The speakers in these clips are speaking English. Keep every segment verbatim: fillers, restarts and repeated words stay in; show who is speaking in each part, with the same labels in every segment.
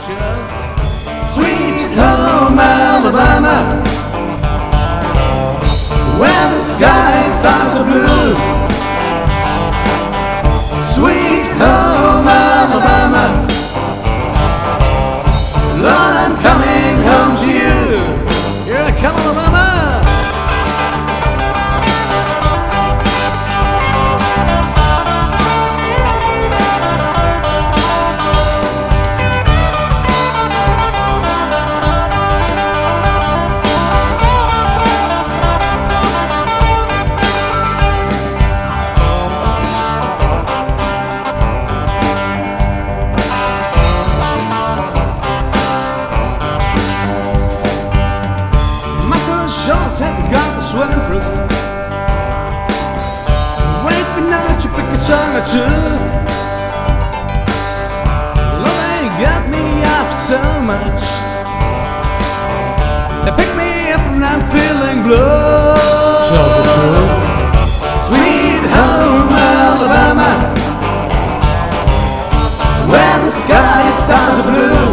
Speaker 1: Georgia, sweet home Alabama, where the skies are so blue. Sweet home Alabama, Lord, I'm coming home to you. Here I come, Alabama. Shaw's had to got the sweating press. Wait me now to pick a song or two. Lord, they got me off so much. They pick me up and I'm feeling blue.
Speaker 2: Tell the truth.
Speaker 1: Sweet home Alabama, where the skies are so blue.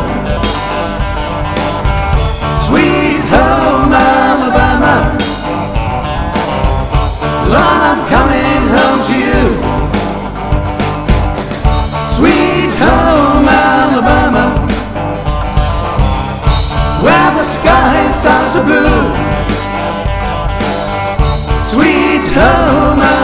Speaker 1: Sweet home Alabama, Lord, I'm coming home to you. Sweet home Alabama, where the skies are so blue. Sweet home Alabama.